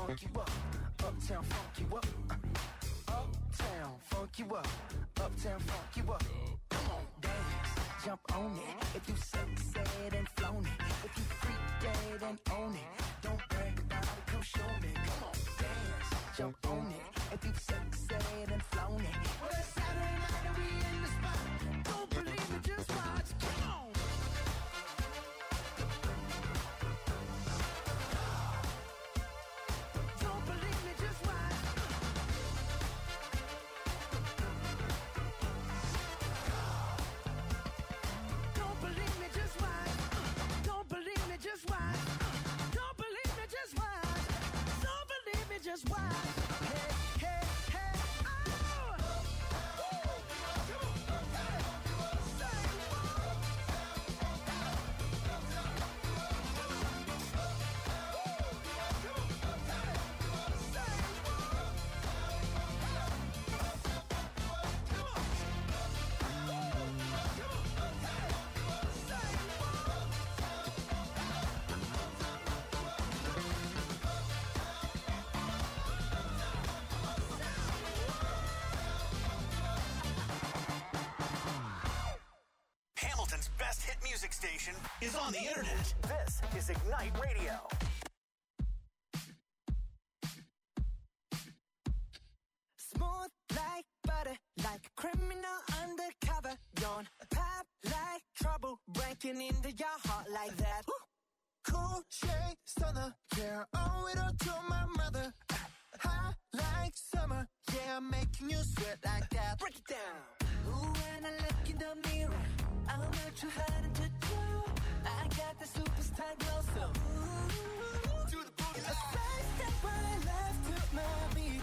funk you up. Uptown funk you up. Uptown funk you up. Uptown funk you up. Come on, dance, jump on it. If you succeed and flown it. If you freak dead and own it. Don't brag about it, come show me. Come on, dance, jump on it. If you succeed and flown it. Well, it's Saturday night and we in the spot. Don't believe it, just watch. Come on. Don't believe me, just watch. Don't believe me, just watch. Don't believe me, just watch. Don't believe me, just watch. Don't believe me, just watch. Hey, hey, hey, oh! Hamilton's best hit music station is on the internet. This is Ignite Radio. Smooth like butter, like a criminal undercover. Don't pop like trouble, breaking into your heart like that. Cool shade stunner, yeah, owe it all to my mother. Hot like summer, yeah, I'm making you sweat like that. Break it down. Ooh, when I look in the mirror, I'm not too hard to do. I got the superstar glow, so ooh, to the boogie line. A side step right left to my beat.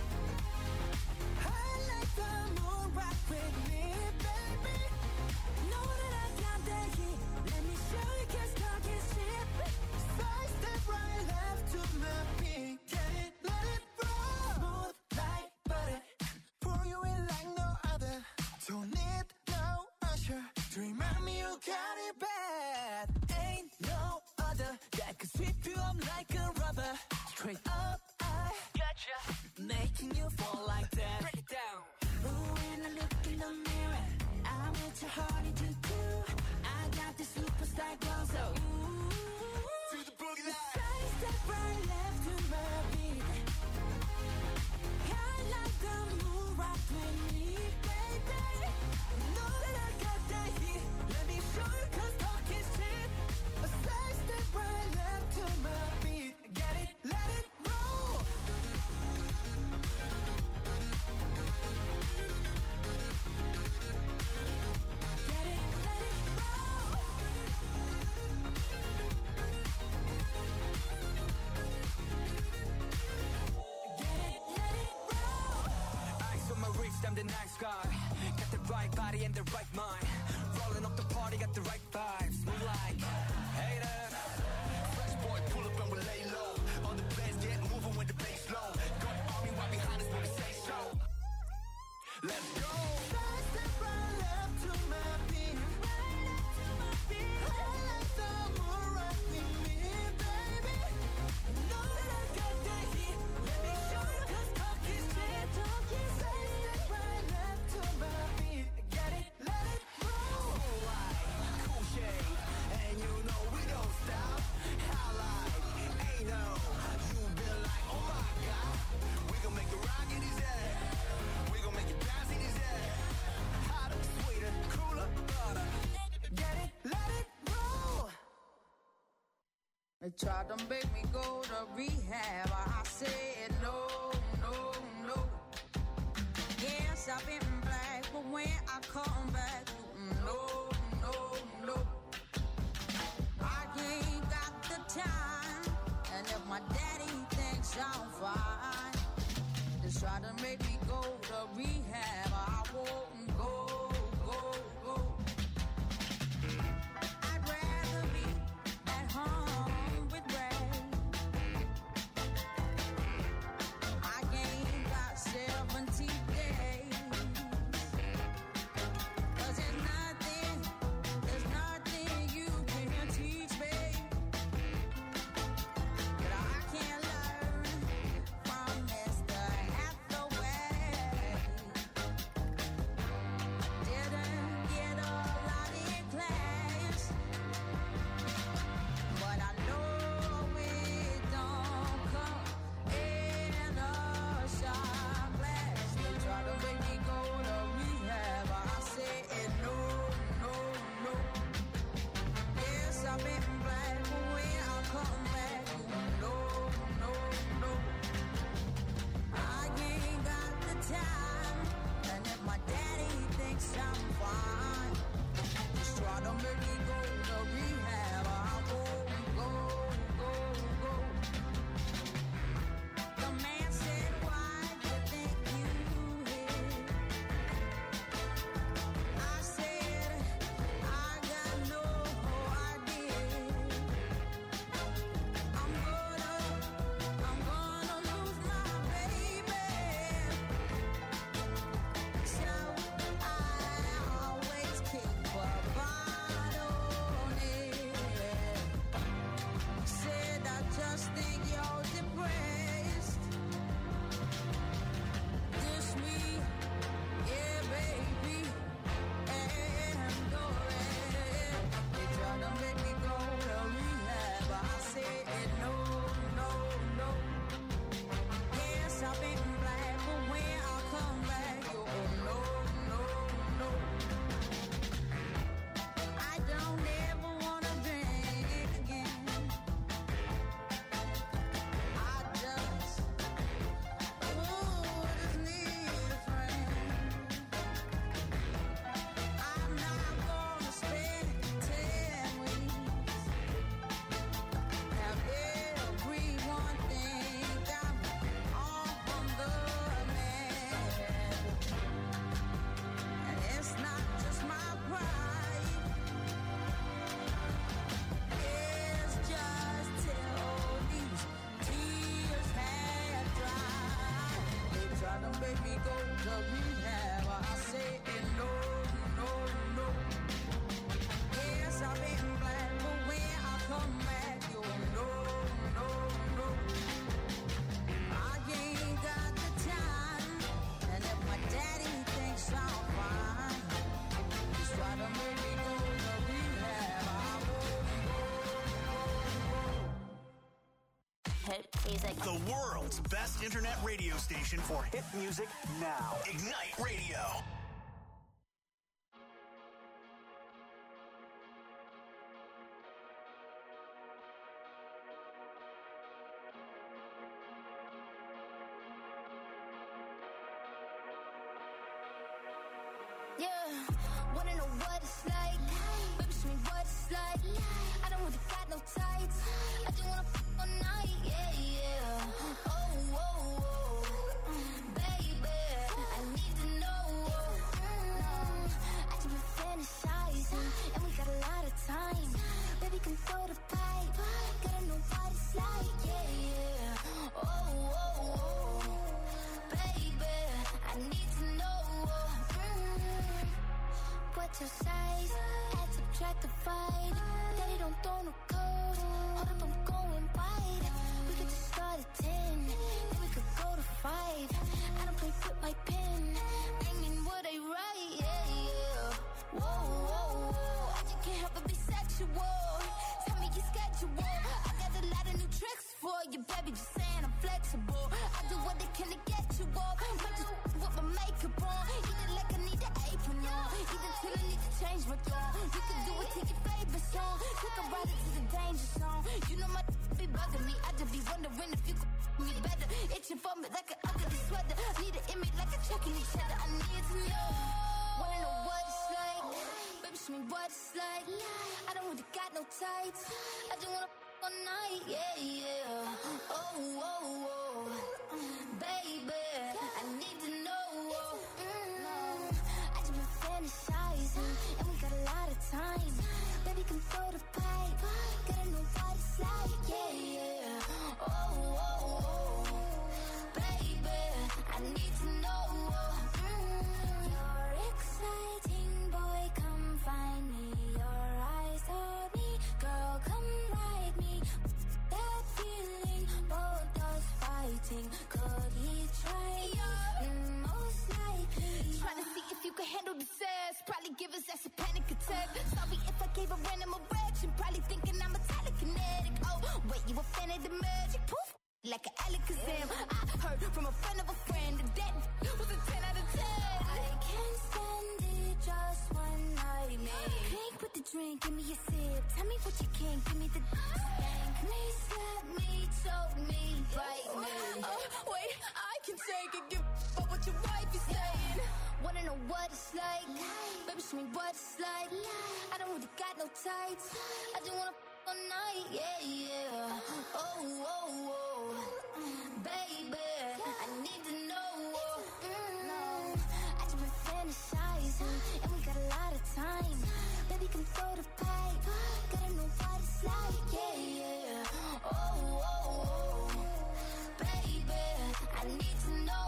I like the moon rock with me, baby. Know that I got that heat. Let me show you, 'cause talk is cheap. Side step right left to my beat. Get it, let it roll. Smooth like butter. Pour you in like no other. Don't need no usher to remind me you got it bad. Ain't no other that could sweep you up like a rubber. Straight up, I gotcha, making you fall like that. Break it down. Ooh, when I look in the mirror, I'm what your heart to do. I got the superstar glow, so ooh, to the boogie line. Side step right left to my beat. I like the moon rock with me, baby. Know that I got that heat. Let me show you, 'cause talk is cheap. A side step right left to my beat. Get it, let it roll. Get it, let it roll. Get it, let it roll. Eyes on my wrist, I'm the nice guy. Got the right body and the right mind. Rolling up the party, got the right vibes. Move like hater. Fresh boy, pull up and we lay low. All the players get moving with the bass low. Got the army right behind us when we say so. Let's go. Side step right left to my beat. Right left to my beat. I like the moon rock with me, baby. Know that I got that heat. Let me show you, 'cause talk is cheap. Side step right left to my beat. Get it, let it roll. Cool light, cool shade, and you know we don't stop. How like, ain't no, you been like, oh my God. We gon' make it rock in his head. We gon' make it bounce in his head. Hotter, sweeter, cooler, butter. Get it, let it roll. They tried to make me go to rehab. I said no, no, no. Yes, I've been black, but when I come back, no, no, no. I ain't got the time, and if my daddy thinks I'm fine, they try to make me go to rehab. I won't go, go, go. I'd rather be at home with Ray. I ain't got 70 days. 'Cause there's nothing you can teach me that I can't learn. to rehab. I said no, no, no. Yes, I've been black, but when I come back, you'll no, no, no. I ain't got the time, and if my daddy thinks I'm fine, he's trying to make me go to rehab. I won't go. Hit music. The world's best internet radio station for hit music now. Ignite Radio. Yeah, wanna know what it's like? Baby, show me what it's like. I don't really got no tights. I just wanna fuck all night, yeah, yeah. Oh, oh, oh, baby, I need to know. I just been fantasizing, and we got a lot of time. Baby, come throw the pipe. Gotta know what it's like, yeah, yeah. Oh, oh, oh, baby, I need to know. What's your size? Add, subtract, divide. Daddy don't throw no code. Hold up, I'm going wide. We could just start at 10, then we could go to 5. I don't play with my pen. I mean what I write, yeah, yeah. Whoa, whoa, whoa. I just can't help but be sexual. Tell me your schedule. I got a lot of new tricks for you, baby. Just saying I'm flexible. I do what I can to get you off. Might just with my makeup on. Either like I need an apron on. Either till I need to change my tone. You can do it to your favorite song. Take a ride into the danger zone. You know my be bugging me. I just be wondering if you could me better. Itching for me like an ugly sweater. Need an image like a checking each other. I need to know. Wanna know what it's like? Baby, show me what it's like. I don't really got no tights. I just wanna fuck all night, yeah, yeah. Oh, oh, oh, baby, I need to know. I just been fantasizing, and we got a lot of time. Baby, come throw the pipe. Gotta know what it's like, yeah, yeah. Oh, oh, oh, baby, I need to know. You're exciting, boy, come find me. Your eyes told me, girl, come ride me. That feeling, both us fighting. Could he try? Most likely. Trying to see if you can handle the sex. Probably give us that's a panic attack. Sorry if I gave a random erection. Probably thinking I'm a telekinetic. Oh, wait, you a fan of the magic? Poof, like an Alakazam. I heard from a friend of a friend that was a 10 out of 10. I can't stand it, just one night, man. Pink with the drink, give me a sip. Tell me what you can, give me the spank me, slap me, choke me, bite me. Wait, I can take it, give up what your wife is saying. Wanna know what it's like? Baby, show me what it's like. I don't really got no tights. I just wanna fuck all night, yeah, yeah. Oh, oh, oh, baby, I need to know. I just been fantasizing, and we got a lot of time. Baby, come throw the pipe. Gotta know what it's like, yeah, yeah. Oh, oh, oh, baby, I need to know.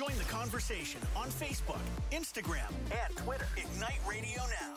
Join the conversation on Facebook, Instagram, and Twitter. Ignite Radio Now.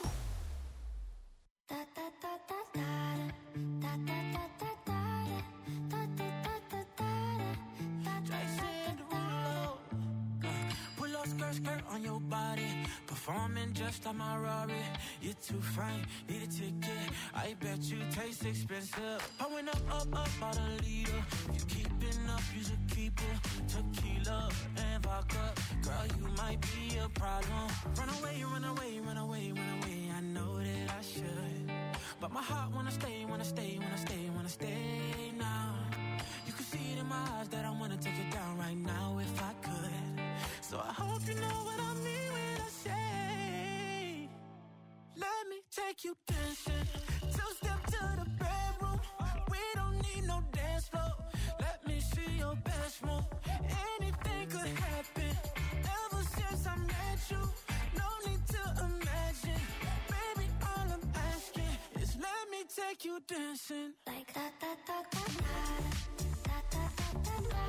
Skirt on your body, performing just like my Rari. You're too fine, need a ticket. I bet you taste expensive. Pouring up, about a liter. If you keeping up, you should keep it. Tequila and vodka, girl, you might be a problem. Run away, run away, run away, run away. I know that I should, but my heart wanna stay, wanna stay, wanna stay, wanna stay now. You can see it in my eyes that I wanna take it down right now if I could. So I hope you know what I mean when I say, let me take you dancing. Two-step to the bedroom. We don't need no dance floor. Let me see your best move. Anything could happen. Ever since I met you, no need to imagine. Baby, all I'm asking is let me take you dancing. Like da da da da da da da da da da.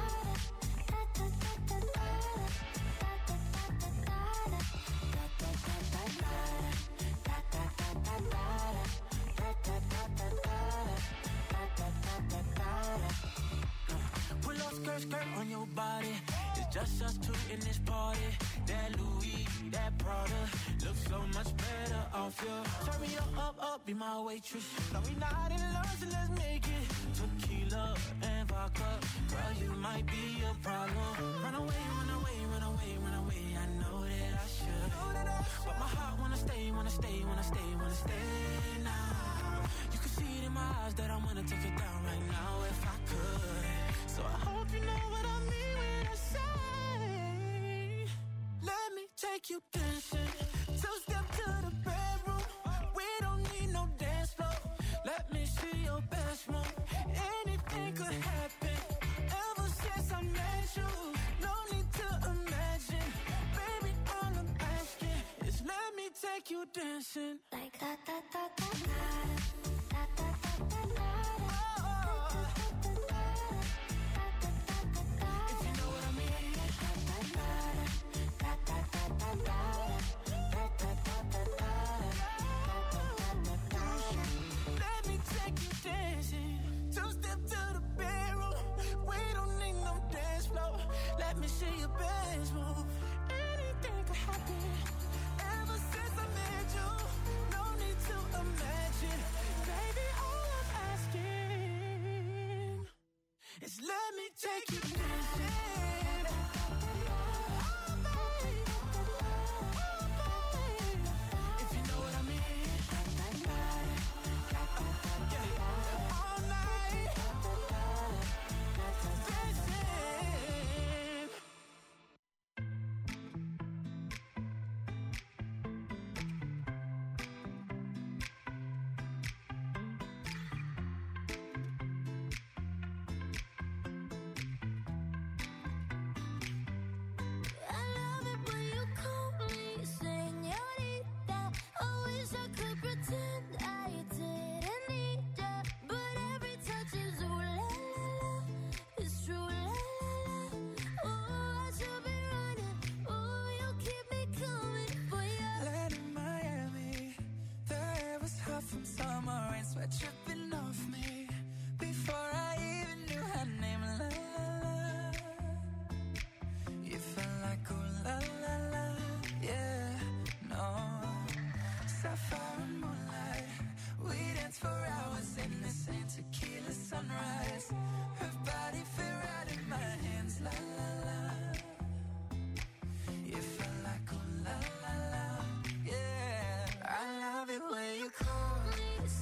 Pull up skirt on your body. It's just us two in this party. That Louis, that Prada looks so much better off you. Turn me up, be my waitress. No, we not in love, so let's make it. Tequila and vodka, girl, you might be a problem. Run away, run away, run away, run away. I know that I should, but my heart wanna stay, wanna stay, wanna stay, wanna stay now. You can see it in my eyes that I wanna take it down right now if I could. So I hope you know what I mean when I say, let me take you dancing. Two-step to the bedroom. We don't need no dance floor. Let me see your best move. Anything could happen. Ever since I met you, no need to imagine. Baby, all I'm asking is let me take you dancing. Like da da da da da da da da da da. If you know what I mean. Da da da da da da. Let me take you dancing. Two-step to the bedroom. We don't need no dance floor. Let me see your best move. Anything could happen. Ever since I met you, no need to imagine. Baby, all I'm asking is let me take you dancing. If you know what I mean. All night. Dancing. I love it when you call me señorita. I wish I could pretend I didn't need ya, but every touch is ooh la la la. It's true la la la. Oh, I should be running. Oh, you keep me coming for ya. Land in Miami, the air was hot from summer rain, sweat dripping off me before I even knew her name. La la la, you felt like ooh la la la, yeah, no. Sapphire and moonlight, we danced for hours in the same tequila sunrise. Her body fit right in my hands, la la la. You felt like ooh la la la, yeah. I love it when you call me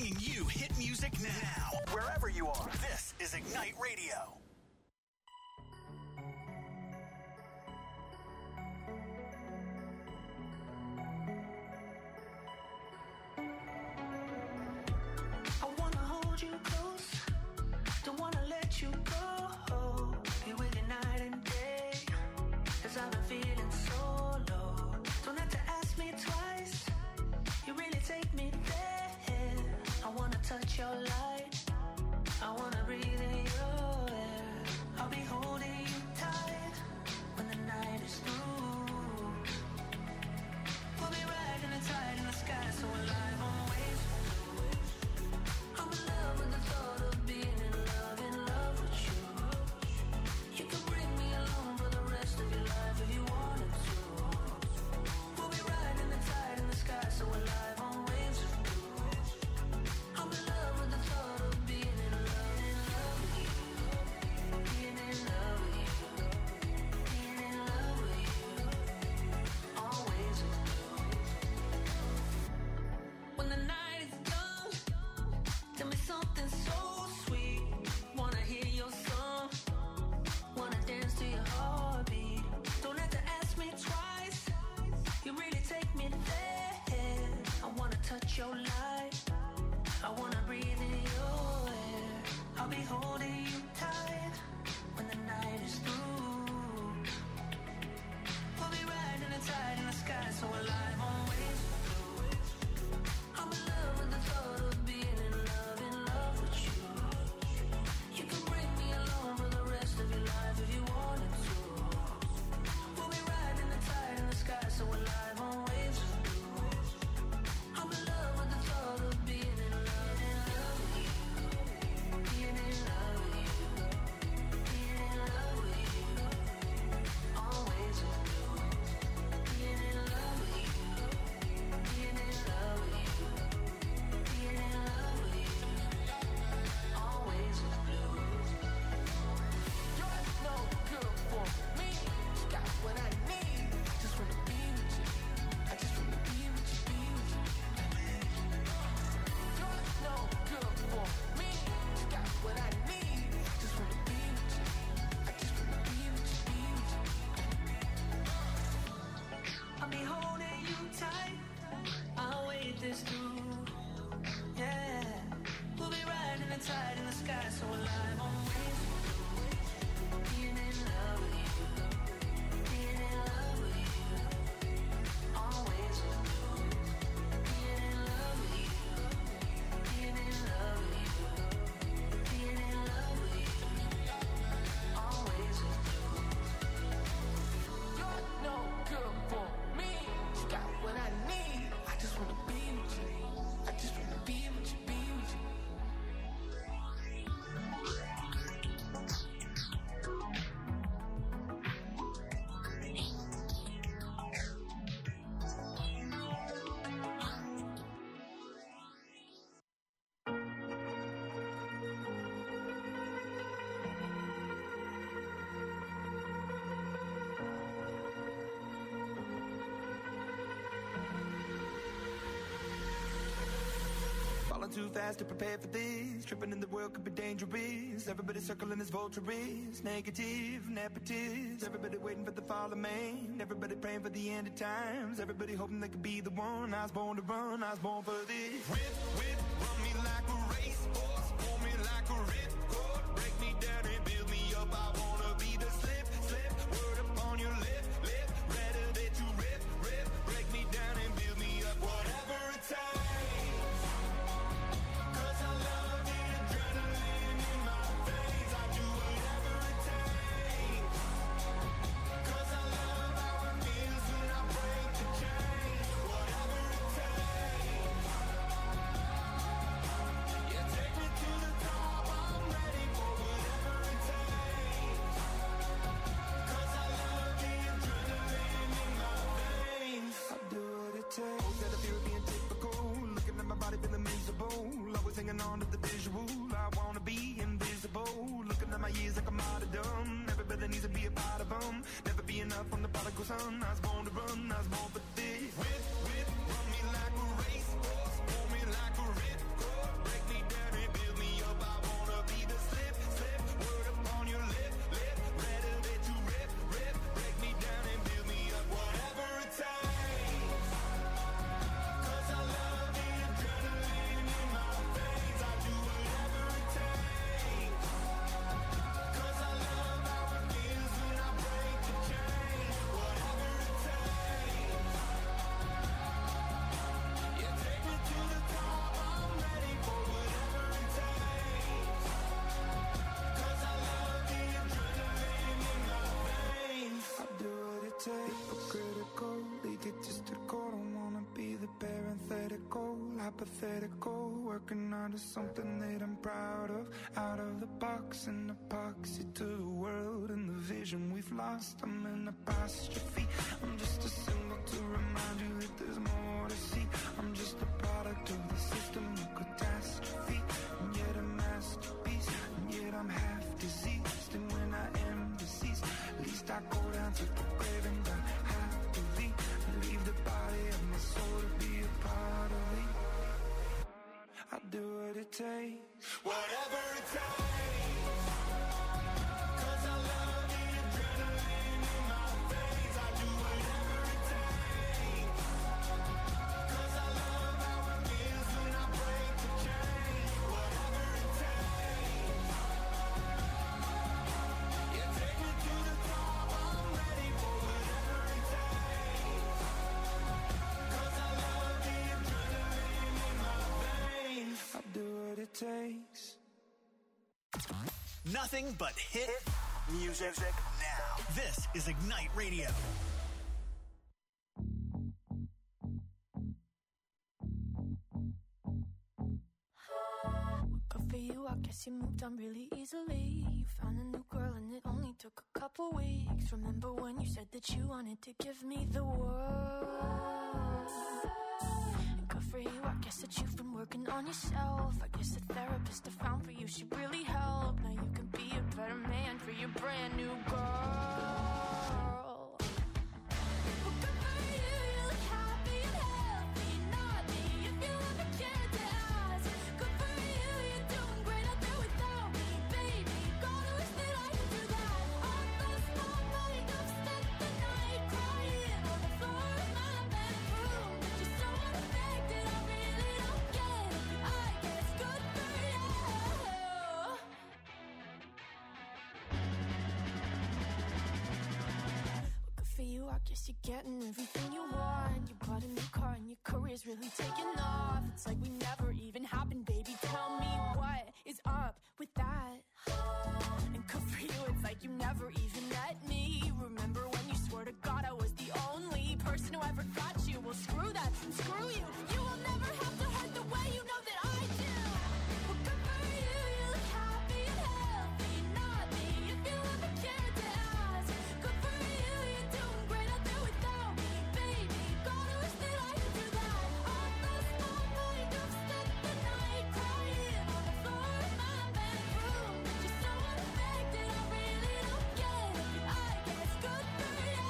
bringing you hit music now. Wherever you are, this is Ignite Radio. I wanna hold you close, don't wanna let you go. Be with you night and day, 'cause I've been feeling so low. Don't have to ask me twice, you really take me there. I wanna touch your light, I wanna breathe in your air. I'll be holding you tight when the night is through. We'll be riding the tide in the sky, so alive on waves. I'm in love with the thought of being in love with you. You can bring me along for the rest of your life if you wanted to. We'll be riding the tide in the sky, so alive on waves. I'm in love with the thought of being in love with you. Being in love with you. Being in love with you. Always with you. When the night is done, tell me something so sweet. Wanna hear your song, wanna dance to your heartbeat. Don't have to ask me twice, you really take me there. I wanna touch your light, I wanna breathe in your air. I'll be holding you tight when the night is through. We'll be riding the tide in the sky, so alive on waves. I'm in love with the thought of being in love with you. You can bring me along for the rest of your life if you wanted to. We'll be riding the tide in the sky, so alive on waves. I'm in love with the thought of being in love with you. Being in love with you. Being in love with you. Always with you. Being in love with you. Being in love with you. Being in love with you. Always with you. You're no good for me. Got what I need. Just wanna be with you. I just wanna be with you, be with you. You're no good for me. Got what I need. Just wanna be with you. I just wanna be with you, be with you. I'll be holding you tight, I'll wait this through. Yeah, we'll be riding the tide in the sky, so alive on waves. Being in love with you. Being in love with you. Always with you. Being in love with you. Being in love with you. Being in love with you. Always with you. You're no good for me. You got what I need. I just wanna be with you. I just wanna be with you, be with you. Falling too fast to prepare for this. Tripping in the world could be dangerous. Everybody circling as vultures. Negative, nepotist. Everybody waiting for the fall of man. Everybody praying for the end of times. Everybody hoping they could be the one. I was born to run, I was born for this. Whip, whip, run me like a racehorse. Pull me like a ripcord. Break me down and build me up. I wanna be the slip, slip. Word upon your lip, lip. Rather that you rip, rip. Break me down and build me up. Whatever it takes. Instead of fear of being typical, looking at my body feeling miserable, always hanging on to the visual. I wanna be invisible, looking at my years like I'm martyrdom. Everybody needs to be a part of them. Never be enough on the prodigal son. I was born to run, I was born for this. Whip, whip, run me like a racehorse, pull me like a ripcord. hypothetical, working onto something that I'm proud of. Out of the box, an epoxy to the world and the vision we've lost. I'm an apostrophe, I'm just a symbol to remind you that there's more to see. I'm just a product of the system of catastrophe, and yet a masterpiece, and yet I'm half diseased. And when I am deceased, at least I go down to the grave and die happily, and leave the body of my soul to be a part of me. I'll do what it takes, whatever it takes, 'cause I love the adrenaline in my veins. I'll do whatever it takes, 'cause I love how it feels when I break the chain. Whatever it takes, you take me to the top, I'm ready for whatever it takes, 'cause I love the adrenaline in my veins. I'll do what it takes. Nothing but hit music now. This is Ignite Radio. Good for you, I guess you moved on really easily. You found a new girl and it only took a couple weeks. Remember when you said that you wanted to give me the world? And good for you, I guess that you've been working on yourself. I guess the therapist I found for you should really help. Now you can be a better man for your brand new girl. Well, good for you, you look happy and healthy. Not me, if you ever cared to ask. Good for you, you're doing great out there without me, baby. Gotta wish that I could do that. I lost my mind, I've spent the night crying on the floor of my bedroom. But you're so unaffected, I really don't get it. I guess good for you. Good for you, I guess you're getting everything you want. You bought a new car and your career's really taking off. It's like we never even happened, baby. Tell me what is up with that? And good for you, it's like you never even met me. Remember when you swore to God I was the only person who ever got you? Well, screw that and screw you. You will never have to hurt the way you know that I do. Well, good for you, you look happy and healthy. Not me, if you ever cared to ask. Good for you, you're doing great out there without me, baby. Gotta wish that I could do that. I lost my mind, I've spent the night crying on the floor of my bedroom. But you're so unaffected, I really don't get it. I guess good for you.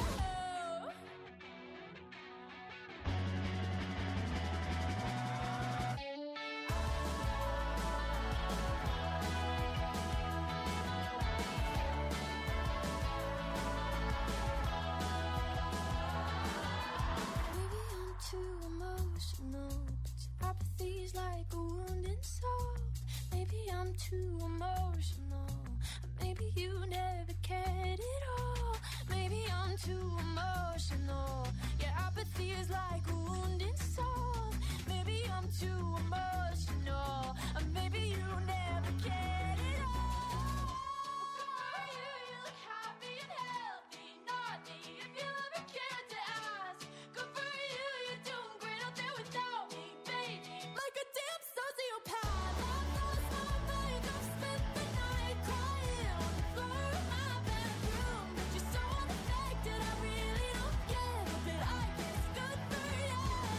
Maybe I'm too emotional, but your apathy's like a wounded soul. Maybe I'm too emotional, maybe you never cared at all. Maybe I'm too emotional, your apathy is like a wounded soul. Maybe I'm too emotional, maybe you never cared at all. Good for you, you look happy and healthy. Not me, if you ever cared to ask. Good for you, you're doing great out there without me, baby. Like a damn sociopath. I lost my mind, I've spent the night crying on the floor of my bedroom. But you're so unaffected, I really don't get it. But I guess good for you.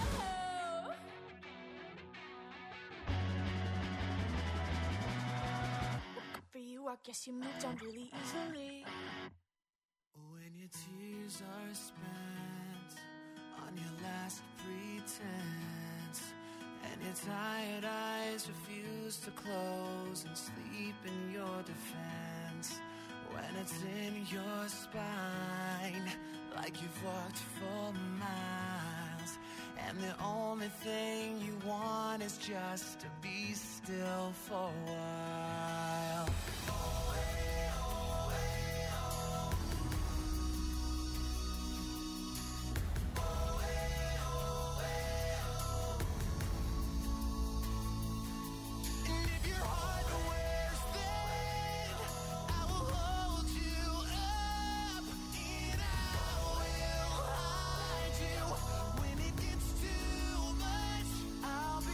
Good for you, I guess you moved on really easily. When your tears are spent on your last pretense, and your tired eyes refuse to close and sleep in your defense, when it's in your spine like you've walked for miles, and the only thing you want is just to be still for a while. And if your heart wears thin, I will hold you up, and I will hide you. When it gets too much, I'll be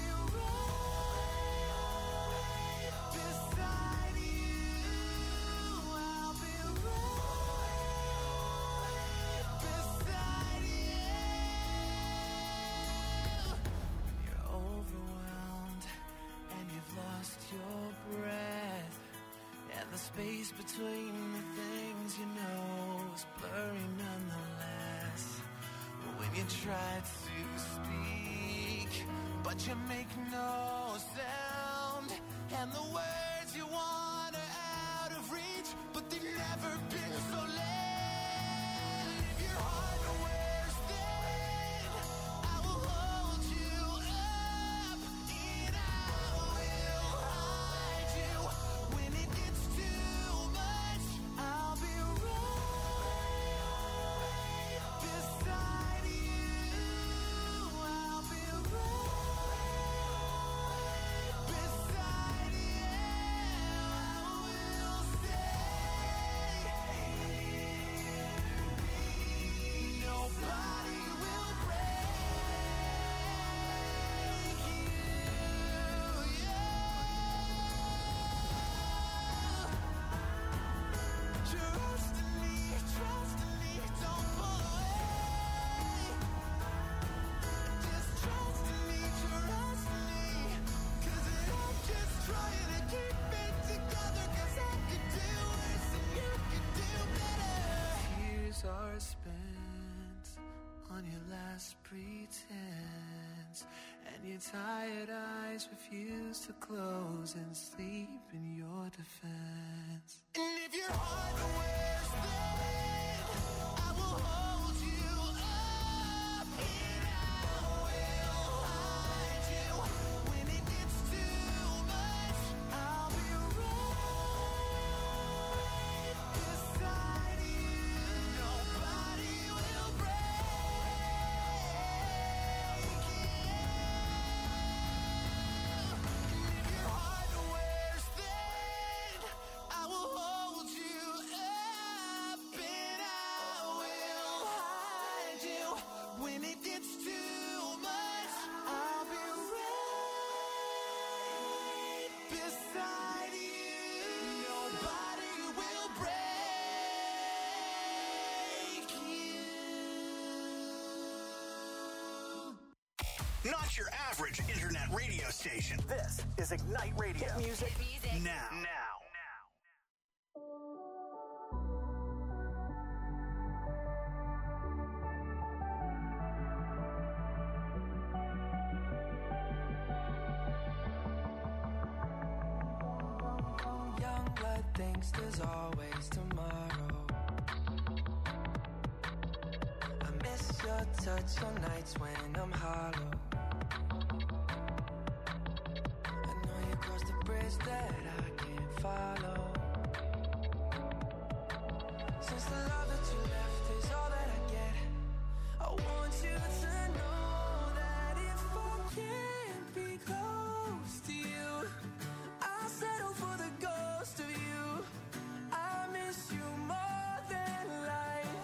space between the things you know is blurry nonetheless. When you try to speak, but you make no sound, and the words you want are out of reach, but they've never been so loud. If your heart wears thin, I will hold you up, and I will hide you. When it gets too much, I'll be right beside you. I'll be right beside you. I will stay. Nobody will break you. Trust in me, don't pull away. Just trust in me, 'cause I'm just trying to keep it together, 'cause I could do worse and you could do better. Tears are spent on your last pretense, and your tired eyes refuse to close and sleep in your defense. And if your heart wears thin, I will hold you up, and I will hide you. When it gets too much, I'll be right beside you. Nobody will break you. And if your heart wears thin, I will hold you up, and I will hide you. When it gets too much, I'll be right beside you. Nobody will break you. Not your average internet radio station. This is Ignite Radio. Hit music, now. Young blood thinks there's always tomorrow. I miss your touch on nights when I'm hollow. I know you crossed the bridge that I can't follow. Since the love that you left is all that I get, I want you to know that if I can't be close to you, I'll settle for the ghost of you. I miss you more than life.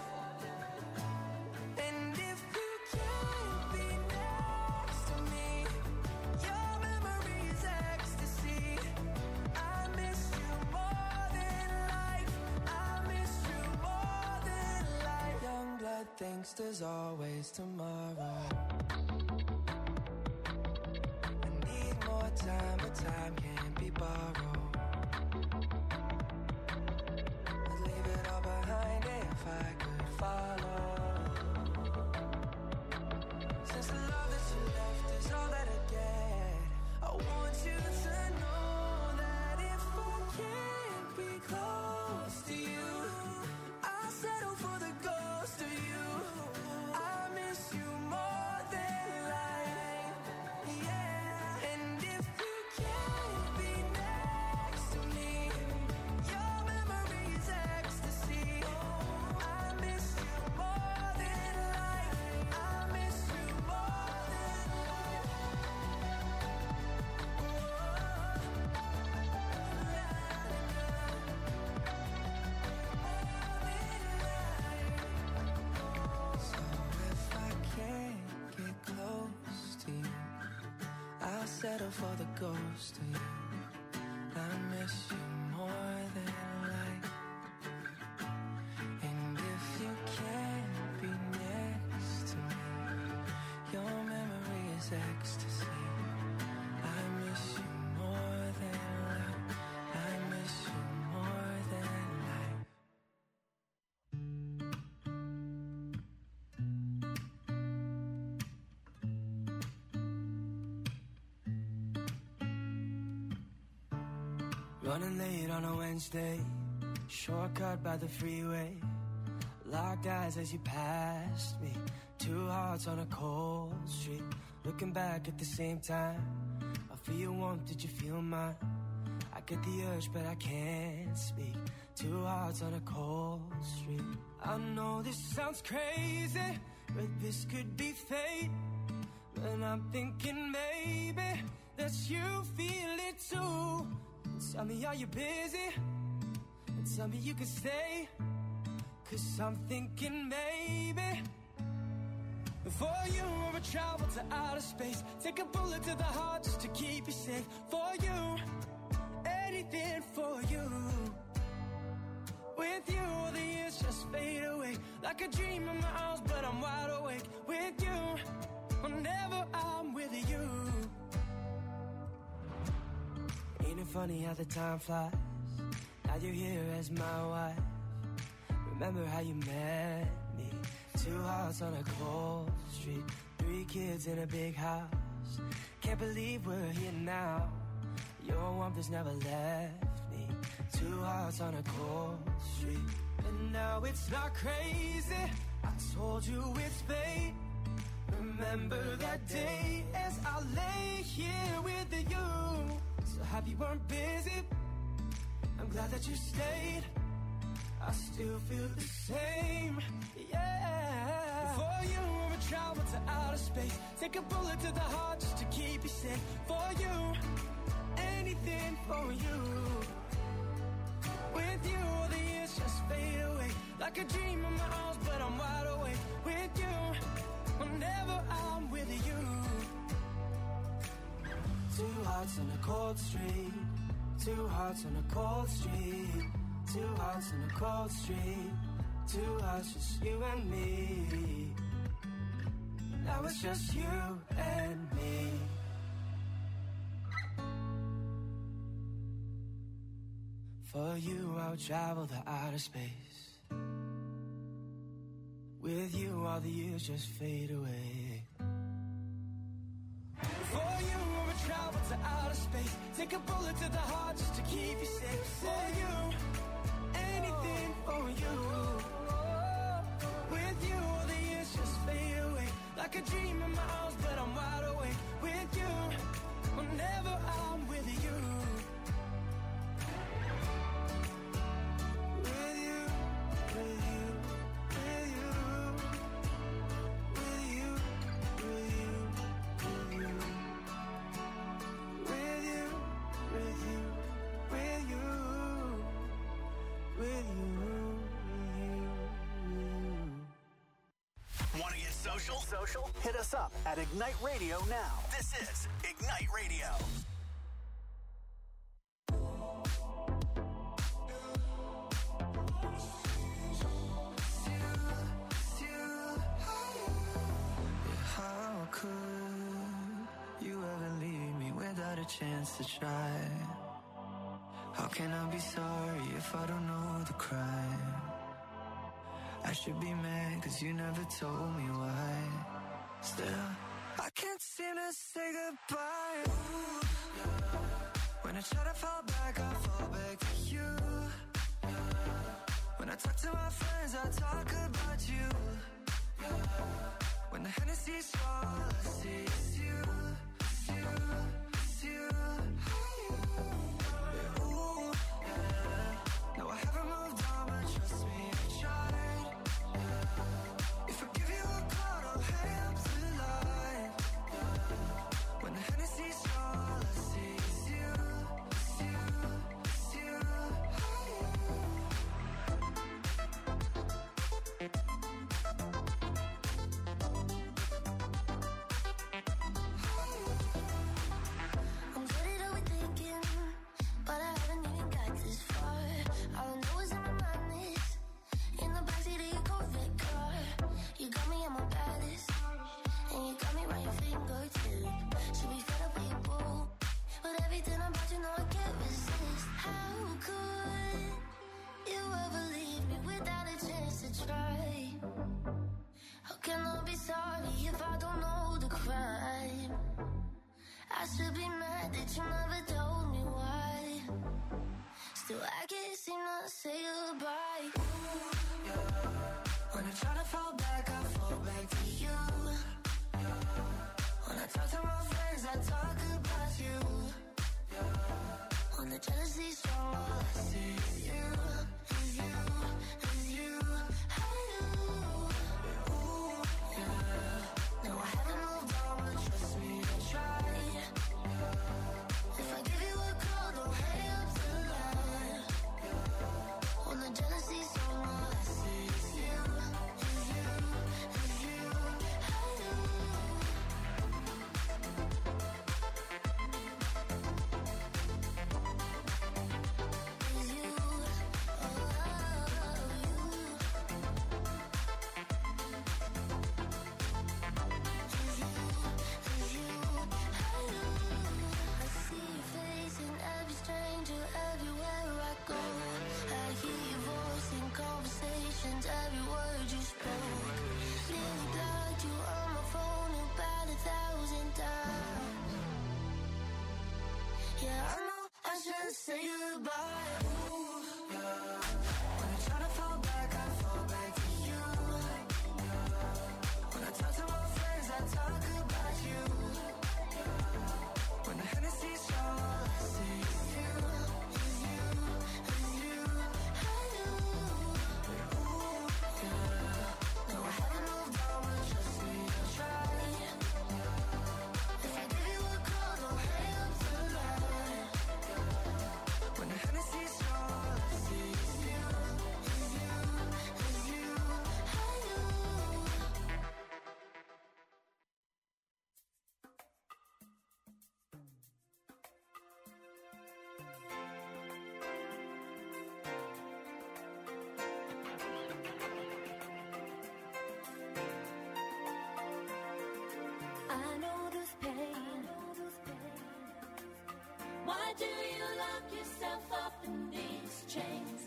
And if you can't be next to me, your memory is ecstasy. I miss you more than life. I miss you more than life. Young blood thinks there's always tomorrow. I need more time, but time can't be borrowed. I'd leave it all behind if I could follow. Since the love that you left is all that I get, I want you to know that if I can't be close to you, I'll settle for the ghost of you. I miss you more than life. Yeah. And if you can't be next to me, your memory is ecstasy. I miss you more than life. I miss you more than life. So if I can't get close to you, I'll settle for the ghost of you. I miss you more than life. And if you can't be next to me, your memory is ecstasy. I miss you more than life. I miss you more than Running late on a Wednesday, shortcut by the freeway. Locked eyes as you passed me. Two hearts on a cold street. Looking back at the same time. I feel your warmth, did you feel mine? I get the urge but I can't speak. Two hearts on a cold street. I know this sounds crazy, but this could be fate. And I'm thinking maybe that you feel it too. Tell me, are you busy? And tell me you can stay. Cause I'm thinking maybe for you I would travel to outer space. Take a bullet to the heart just to keep you safe. For you, anything for you. With you, all the years just fade away. Like a dream in my arms, but I'm wide awake. With you, whenever I'm with you. Ain't it funny how the time flies? Now you're here as my wife. Remember how you met me? Two hearts on a cold street. 3 kids in a big house. Can't believe we're here now. Your warmth has never left me. Two hearts on a cold street. And now it's not crazy. I told you it's fate. Remember that day as I lay here with you. So happy you weren't busy. I'm glad that you stayed. I still feel the same, yeah. For you, I would travel to outer space. Take a bullet to the heart just to keep you safe. For you, anything for you. With you, all the years just fade away. Like a dream in my arms, but I'm wide awake. With you, whenever I'm with you. Two hearts on a cold street. Two hearts on a cold street. Two hearts on a cold street. Two hearts, just you and me. Now it's just you and me. For you, I would travel to outer space. With you, all the years just fade away. For you, I would travel to outer space. Take a bullet to the heart just to keep you safe. For you, anything for you. With you, all the years just fade away. Like a dream in my arms, but I'm wide awake. With you, whenever I'm with you. With you, with you, with you. With you, with you, with you. With you, with you, with you. With you, Want to get social? Hit us up at Ignite Radio now. This is Ignite Radio. How could you ever leave me without a chance to try? How can I be sorry if I don't know the crime? I should be mad cause you never told me why. Still, I can't seem to say goodbye. Ooh, yeah. When I try to fall back, I fall back to you. Yeah. When I talk to my friends, I talk about you. Yeah. When the Hennessy's all I see is you. It's you, it's you. Yeah, ooh, yeah. No, I haven't moved on, but trust me, I tried. Yeah. If I give you a call, I'll hang up the line. Yeah. When the Hennessy's all I see is you. It's you, it's you. I'm good at Still, I can't seem to say goodbye. When I try to fall back, I fall back to you. When I talk to my friends, I talk about you. When the jealousy's strong, all I see is you, is you, is you. I do. No, I haven't moved on, but trust me, I tried. If I give you a call, don't hang up the line. When the jealousy's strong, all I see is you, is you, is you. I do. Is you, I see your face in every stranger, everywhere I go. I hear your voice in conversations, every word you spoke. Nearly blocked you on my phone about 1,000 times. Yeah, I know I should say goodbye. When I try to fall back, I fall back to you. When I talk to my friends, I talk about you. When the Hennessy's strong, all I see is you, is you, is you. I do. No, I haven't moved on, but trust me, I tried. If I give you a call, don't hang up the line. When the Hennessy's strong, all I see is you, is you, is you. I do. I know this pain. Why do you lock yourself up in these chains?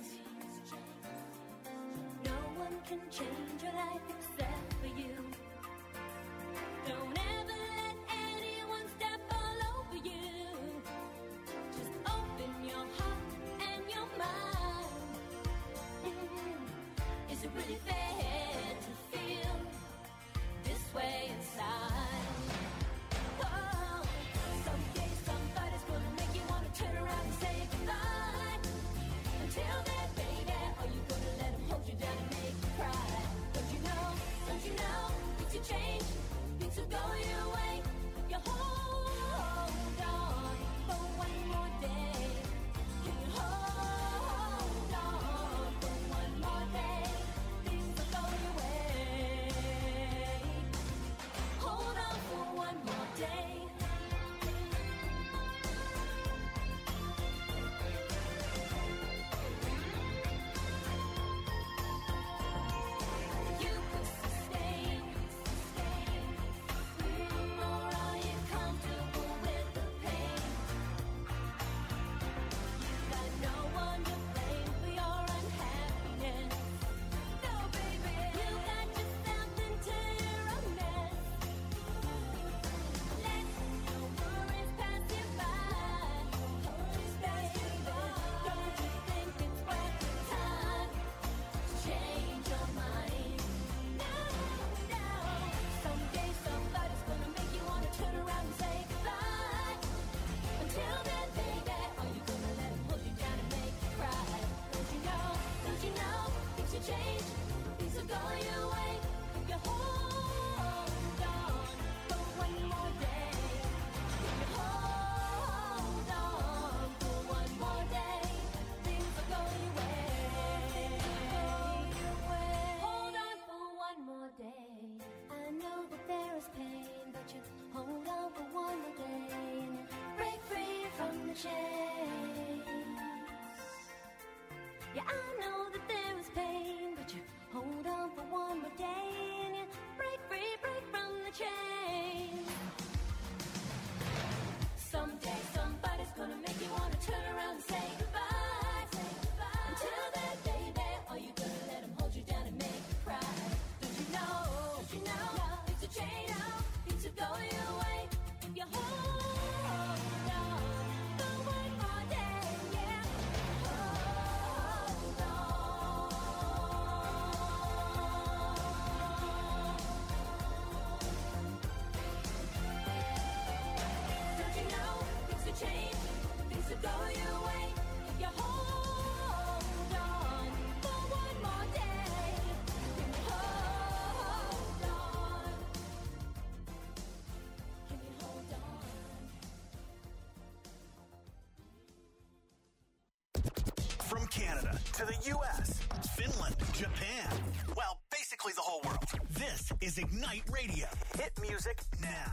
No one can change your life except for you. Don't ever let anyone step all over you. Just open your heart and your mind. Is it really fair to feel this way inside? Whoa. Someday somebody's gonna make you wanna turn around and say goodbye. Until then, baby, are you gonna let them hold you down and make you cry? Don't you know, things will change, things will go your way. If you hold on for one more day, can you hold on for one more day? Things will go your way. Hold on for one more day. You could sustain, or are you comfortable with the pain? You got no one to blame for your unhappiness. No, baby, you got yourself into your own mess. Let your worries pass you by. Don't you think it's worth your time to change your mind? No. Someday somebody's gonna make you wanna turn around and say goodbye. Until then, baby, are you gonna let them hold you down and make you cry? Don't you know, things will change, things will go your way. If you hold on for one more day, if you hold on for one more day, things will go your way. Hold on for one more day. I know that there is pain, but you hold on for one more day and you break free from the chains. Yeah, I know that there is pain, but you hold on for one more day and you break free, break from the chains. Someday somebody's gonna make you wanna turn around and say goodbye. Until then, baby, are you gonna let them hold you down and make you cry? Don't you know, things will change, things will go your way. If you hold on for one more day, yeah. to the U.S., Finland, Japan. Well, basically the whole world. This is Ignite Radio. Hit music now.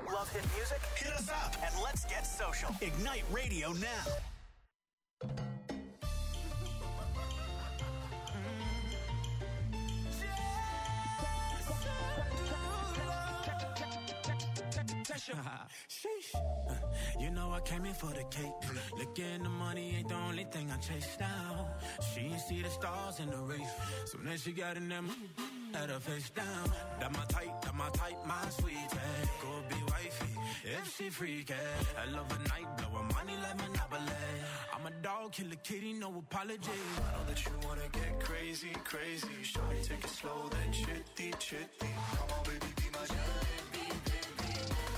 Love hit music? Hit us up and let's get social. Ignite Radio now. Sheesh. You know I came in for the cake. Looking the money ain't the only thing I chase down. She ain't see the stars in the race. Soon as she got in them, had her face down. That my type, my sweetie. Go be wifey, if she freaky. I love a night, blow her money like Monopoly. I'm a dog, kill a kitty, no apology. I know that you wanna get crazy, crazy. Shawty, take it slow, then chitty, chitty. Come on, baby, be my jalebi, baby.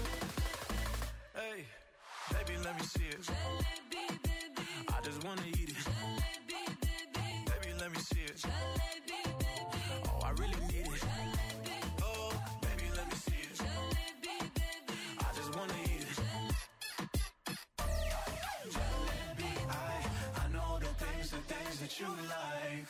Hey, baby, let me see it. Jalebi, baby. I just wanna eat it. Jalebi, baby. Baby, let me see it. Jalebi, baby. Oh, I really need it. Oh, baby, let me see it. Jalebi, baby. I just wanna eat it. Jalebi, I know the things that you like.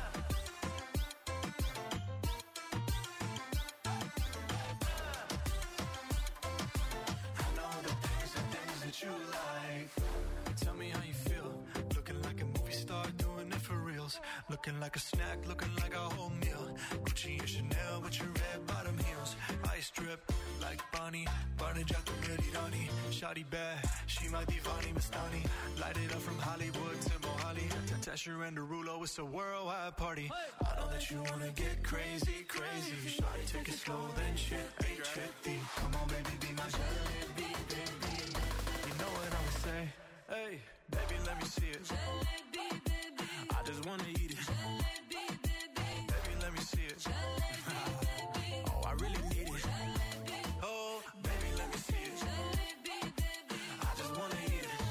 I know the things that you like. Tell me how you feel. Looking like a movie star, doing it for reals. Looking like a snack, looking like a whole meal. Gucci and Chanel with your red bottom heels. Ice drip like Bonnie, Barney Jack the Rani. Shawty bad, she my divani Mastani. Light it up from Hollywood to Mohali. Tasher and Derulo, it's a worldwide party. I know that you wanna get crazy, crazy. Shawty, take it slow, then chitty, chitty. Come on, baby, be my jalebi, baby. You know what I'ma say? Hey, baby, let me see it. Jalebi, baby. I just wanna eat it. Jalebi, baby. Baby, let me see it. Oh, I really need it. Oh, baby, let me see it. I just wanna eat it.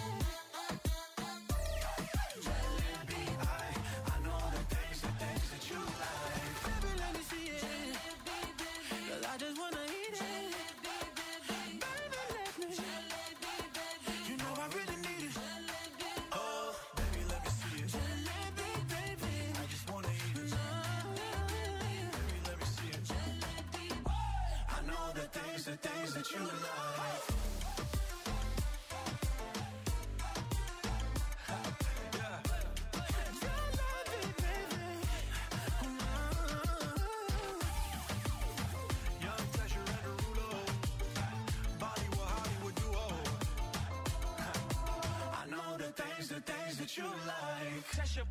Jalebi, I know the things that you like. Baby, let me see it. 'Cause I just wanna eat it. Baby, let me. You know I really need it. Oh, baby, let me see it. Jalebi, baby. I just wanna eat it. Baby, let me see it. I know the things that you like. Young Tasher and Derulo, Bollywood, Hollywood duo. I know the things that you like. Tasha.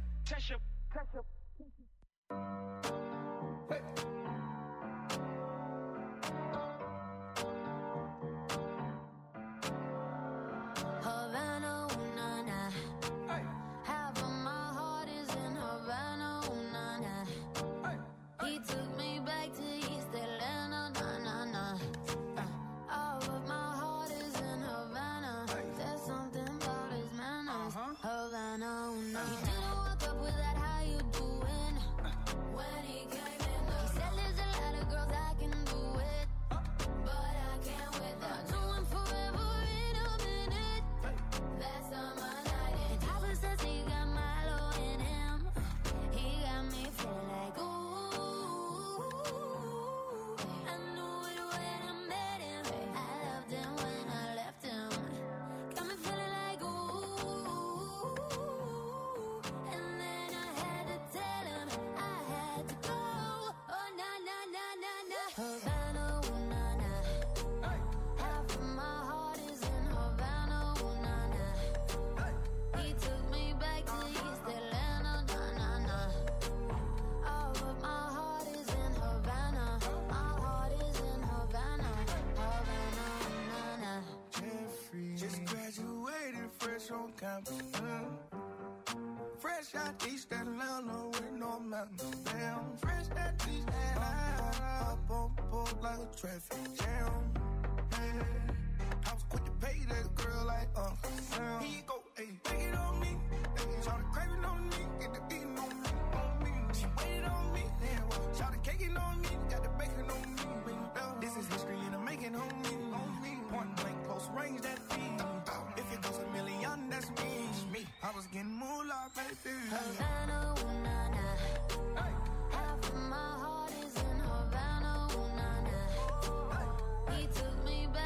Havana, ooh, na, na. Half of my heart is in Havana, ooh, na, na. He took me back to East Atlanta, na, na, na. All of my heart is in Havana. There's something about his manners. Havana, ooh, na. He didn't walk up with that, how you doing? When he came in, he said there's a lot of girls I can do it, but I can't with that. I do him forever in a minute. That's on my night. And Papa says he got Milo in him. He got me feeling like ooh. I knew it when I met him. I loved him when I left him. Got me feeling like ooh. And then I had to tell him I had to go. Oh na na na na na. Havana, ooh na na. Half of my heart is in Havana, ooh na na. He took me back to East Atlanta, na na na. All of my heart is in Havana. My heart is in Havana, Havana, na na. Jeffrey just graduated fresh on campus. Fresh out East Atlanta with no mountains. Damn, fresh out East Atlanta. Up on board like a traffic jam. Man, I was quick to pay that girl like Sam. Here you go, ayy, take it on me. Ayy, shout the craving on me, get the beating on me, on me. She waited on me, yeah, well, shout the caking on me, got the bacon on me. This is history and I'm making on me. Point blank, close range, that feed. If it goes a million, that's me. I was getting moolah, baby. Havana, ooh na na. Half of my heart